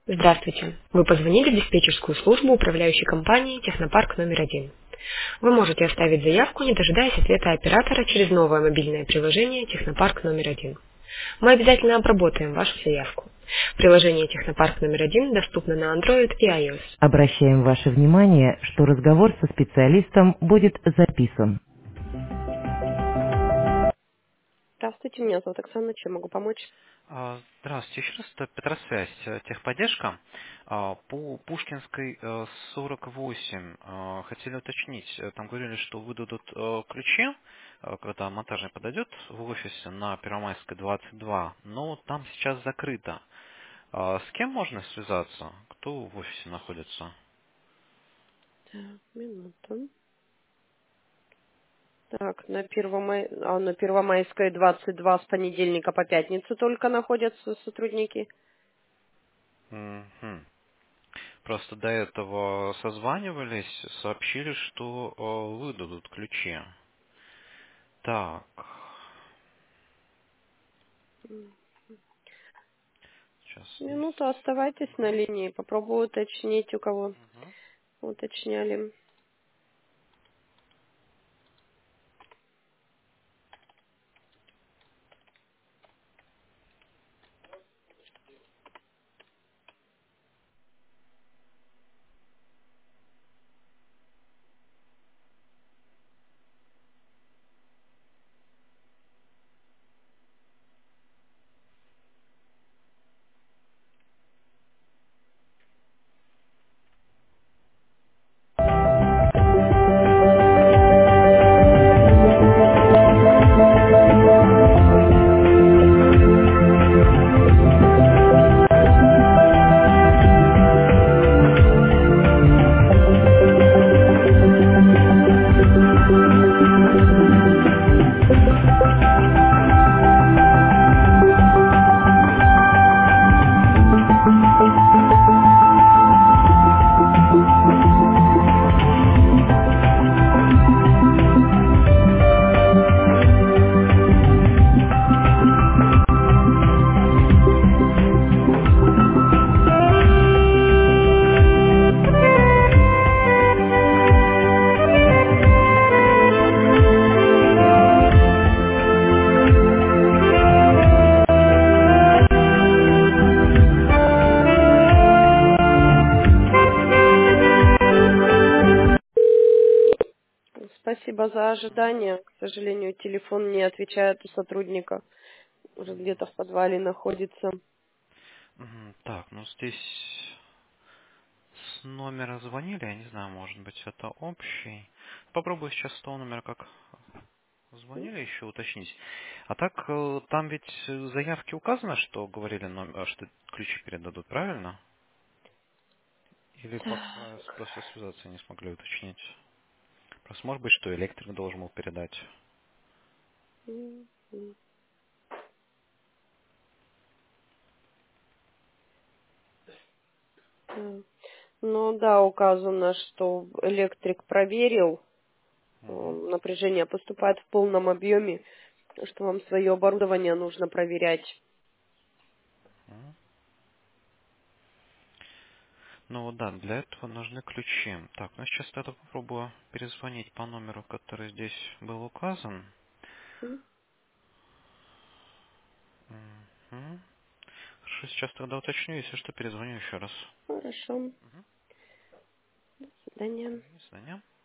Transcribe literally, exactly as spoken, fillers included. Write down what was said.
Здравствуйте. Вы позвонили в диспетчерскую службу управляющей компании «Технопарк номер один». Вы можете оставить заявку, не дожидаясь ответа оператора через новое мобильное приложение «Технопарк номер один». Мы обязательно обработаем вашу заявку. Приложение «Технопарк номер один» доступно на Android и iOS. Обращаем ваше внимание, что разговор со специалистом будет записан. Здравствуйте, меня зовут Оксана, чем могу помочь? А, Здравствуйте, еще раз, это Петросвязь, э, техподдержка. А, По Пушкинской э, сорок восемь э, хотели уточнить, э, там говорили, что выдадут э, ключи, э, когда монтажник подойдет в офисе на Первомайской двадцать два, но там сейчас закрыто. А с кем можно связаться? Кто в офисе находится? Так, минуту. Так, на, Первомай... а, на Первомайской двадцать два с понедельника по пятницу только находятся сотрудники. Мгм. Просто до этого созванивались, сообщили, что э, выдадут ключи. Так, сейчас Минуту есть. оставайтесь на линии, попробую уточнить, у кого Мгм. уточняли. Спасибо за ожидание. К сожалению, телефон не отвечает у сотрудника. Уже где-то в подвале находится. Мгм. Так, ну здесь с номера звонили, я не знаю, может быть это общий. Попробую сейчас с того номера, как звонили, еще уточнить. А так, э, там ведь в заявке указано, что говорили, ном- э, что ключи передадут, правильно? Или пока с- просто связаться не смогли уточнить? Просто может быть, что электрик должен был передать. Да. Ну да, указано, что электрик проверил, э, Мгм. напряжение поступает в полном объеме, что вам свое оборудование нужно проверять. Мгм. Ну вот да, для этого нужны ключи. Так, ну сейчас тогда попробую перезвонить по номеру, который здесь был указан. М, Мгм. Хорошо, сейчас тогда уточню, если что, перезвоню еще раз. Хорошо. До свидания. До свидания.